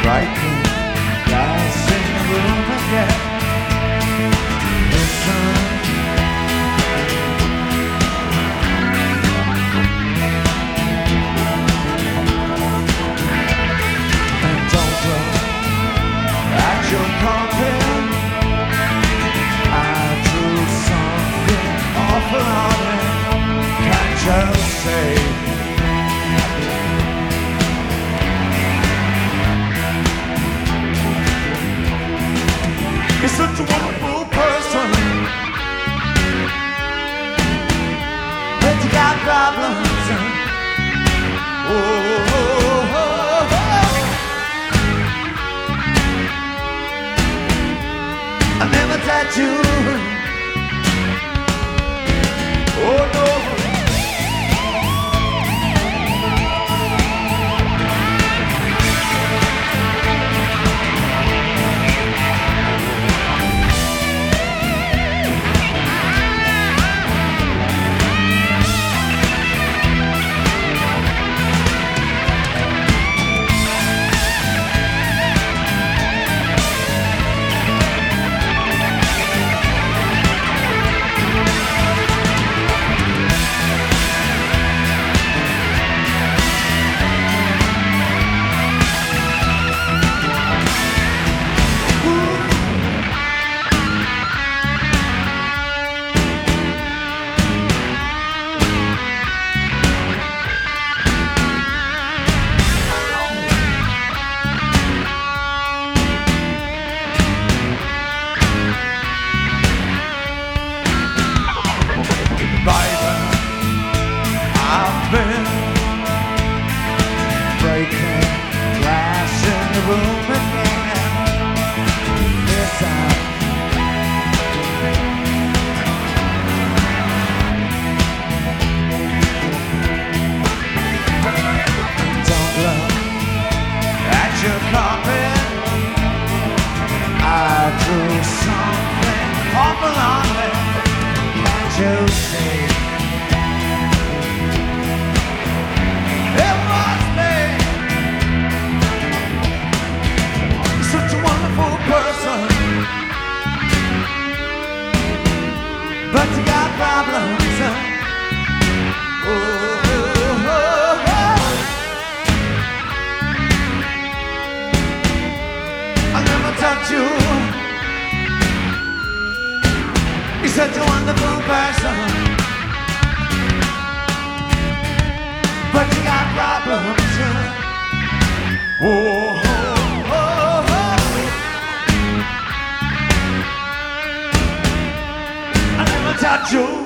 breaking glass in the room again. Listen, and don't look at your carpet. I drew something awful on it. Can't you say? You're such a wonderful person, but you got problems. Oh, oh, oh, oh. I never touched you. Oh no. Breaking glass in the room again. Listen, don't look at your carpet. I drew something awful on it. Can't you see? But you got problems. Oh, oh, oh, oh. I never touched you. You're such a wonderful person, but you got problems. Oh, oh, oh, oh. I never touched you.